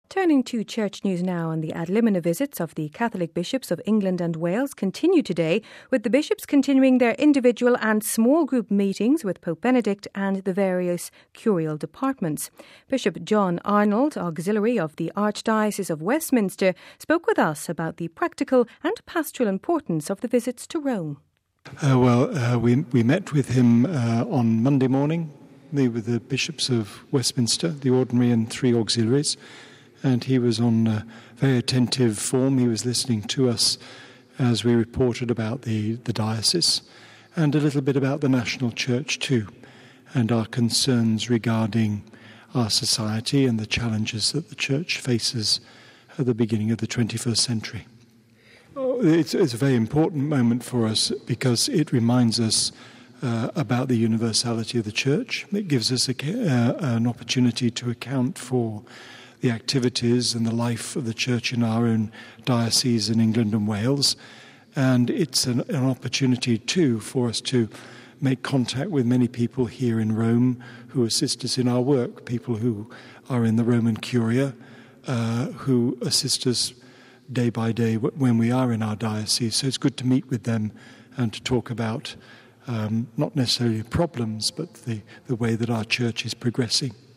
Turning to church news now, and the ad limina visits of the Catholic bishops of England and Wales continue today, with the bishops continuing their individual and small group meetings with Pope Benedict and the various curial departments. Bishop John Arnold, auxiliary of the Archdiocese of Westminster, spoke with us about the practical and pastoral importance of the visits to Rome. We met with him on Monday morning, with the bishops of Westminster, the ordinary and three auxiliaries. And he was on very attentive form. He was listening to us as we reported about the diocese and a little bit about the national church too, and our concerns regarding our society and the challenges that the church faces at the beginning of the 21st century. It's a very important moment for us because it reminds us about the universality of the church. It gives us an opportunity to account for the activities and the life of the church in our own diocese in England and Wales. And it's an opportunity too for us to make contact with many people here in Rome who assist us in our work, people who are in the Roman Curia, who assist us day by day when we are in our diocese. So it's good to meet with them and to talk about not necessarily problems, but the way that our church is progressing.